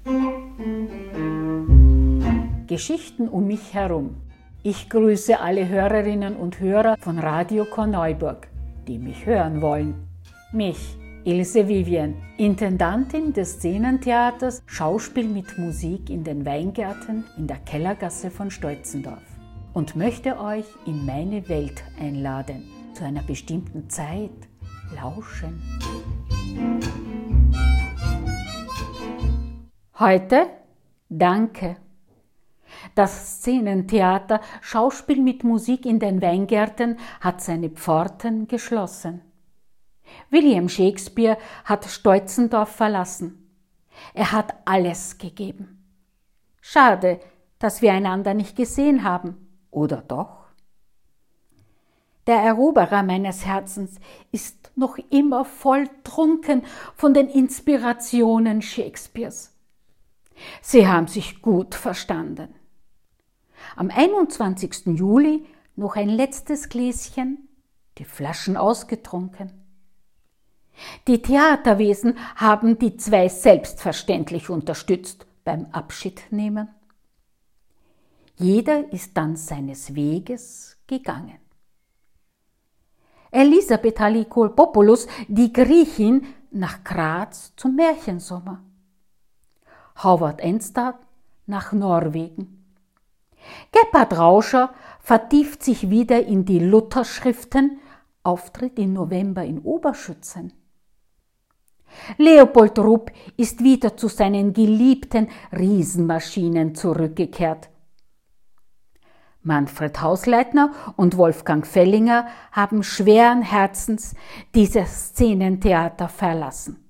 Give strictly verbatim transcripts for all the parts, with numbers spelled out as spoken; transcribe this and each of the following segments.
Geschichten um mich herum. Ich grüße alle Hörerinnen und Hörer von Radio Korneuburg, die mich hören wollen. Mich, Ilse Vivian, Intendantin des Szenentheaters Schauspiel mit Musik in den Weingärten in der Kellergasse von Steutzendorf, und möchte euch in meine Welt einladen, zu einer bestimmten Zeit lauschen. Heute Danke. Das Szenentheater Schauspiel mit Musik in den Weingärten hat seine Pforten geschlossen. William Shakespeare hat Steutzendorf verlassen. Er hat alles gegeben. Schade, dass wir einander nicht gesehen haben. Oder doch? Der Eroberer meines Herzens ist noch immer voll trunken von den Inspirationen Shakespeares. Sie haben sich gut verstanden. Am einundzwanzigsten Juli noch ein letztes Gläschen, die Flaschen ausgetrunken. Die Theaterwesen haben die zwei selbstverständlich unterstützt beim Abschiednehmen. Jeder ist dann seines Weges gegangen. Elisabeth Halikoulopoulos, die Griechin, nach Graz zum Märchensommer. Howard Enstad nach Norwegen. Gebhard Rauscher vertieft sich wieder in die Lutherschriften, Auftritt im November in Oberschützen. Leopold Rupp ist wieder zu seinen geliebten Riesenmaschinen zurückgekehrt. Manfred Hausleitner und Wolfgang Fellinger haben schweren Herzens dieses Szenentheater verlassen.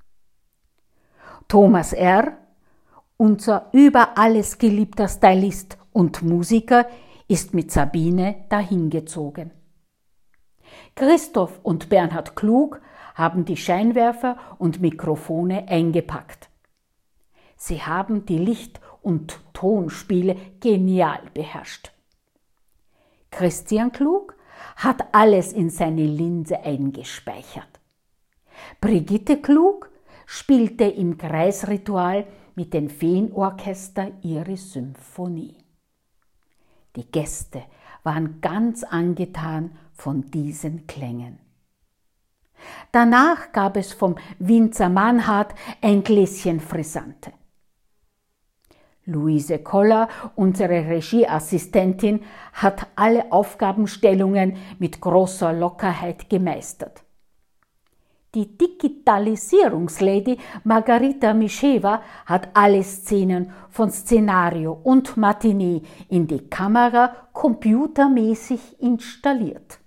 Thomas R., unser über alles geliebter Stylist und Musiker, ist mit Sabine dahingezogen. Christoph und Bernhard Klug haben die Scheinwerfer und Mikrofone eingepackt. Sie haben die Licht- und Tonspiele genial beherrscht. Christian Klug hat alles in seine Linse eingespeichert. Brigitte Klug spielte im Kreisritual mit dem Feenorchester ihre Symphonie. Die Gäste waren ganz angetan von diesen Klängen. Danach gab es vom Winzer Mannhardt ein Gläschen Frisante. Luise Koller, unsere Regieassistentin, hat alle Aufgabenstellungen mit großer Lockerheit gemeistert. Die Digitalisierungslady Margarita Mischewa hat alle Szenen von Szenario und Matinee in die Kamera computermäßig installiert.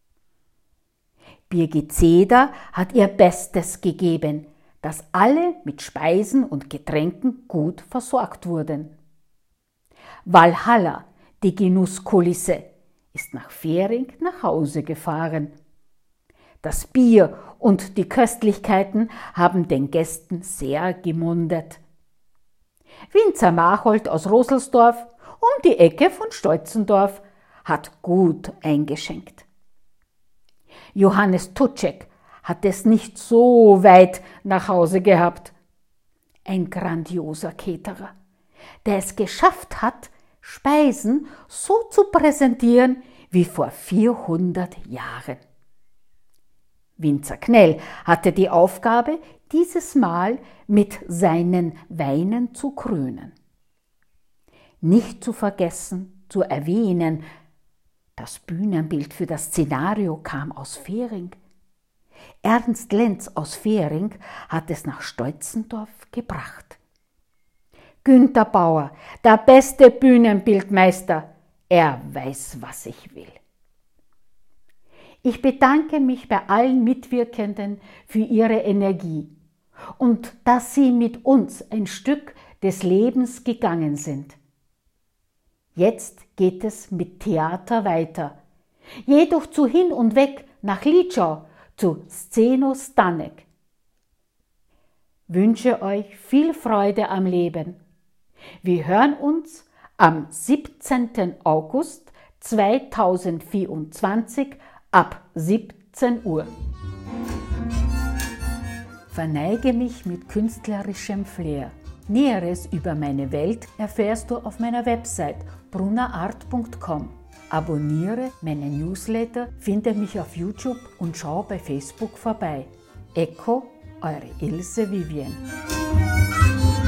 Birgit Zeder hat ihr Bestes gegeben, dass alle mit Speisen und Getränken gut versorgt wurden. Walhalla, die Genusskulisse, ist nach Fähring nach Hause gefahren. Das Bier und die Köstlichkeiten haben den Gästen sehr gemundet. Winzer Marchold aus Roselsdorf, um die Ecke von Steutzendorf, hat gut eingeschenkt. Johannes Tutschek hat es nicht so weit nach Hause gehabt. Ein grandioser Caterer, der es geschafft hat, Speisen so zu präsentieren wie vor vierhundert Jahren. Winzer Knell hatte die Aufgabe, dieses Mal mit seinen Weinen zu krönen. Nicht zu vergessen, zu erwähnen, das Bühnenbild für das Szenario kam aus Fähring. Ernst Lenz aus Fähring hat es nach Steutzendorf gebracht. Günter Bauer, der beste Bühnenbildmeister, er weiß, was ich will. Ich bedanke mich bei allen Mitwirkenden für ihre Energie und dass sie mit uns ein Stück des Lebens gegangen sind. Jetzt geht es mit Theater weiter, jedoch zu Hin und Weg nach Lietschau, zu Szeno Stanek. Wünsche euch viel Freude am Leben. Wir hören uns am siebzehnten August zweitausendvierundzwanzig ab siebzehn Uhr. Verneige mich mit künstlerischem Flair. Näheres über meine Welt erfährst du auf meiner Website brunnerart punkt com. Abonniere meinen Newsletter, finde mich auf YouTube und schau bei Facebook vorbei. Ecco, eure Ilse Vivian.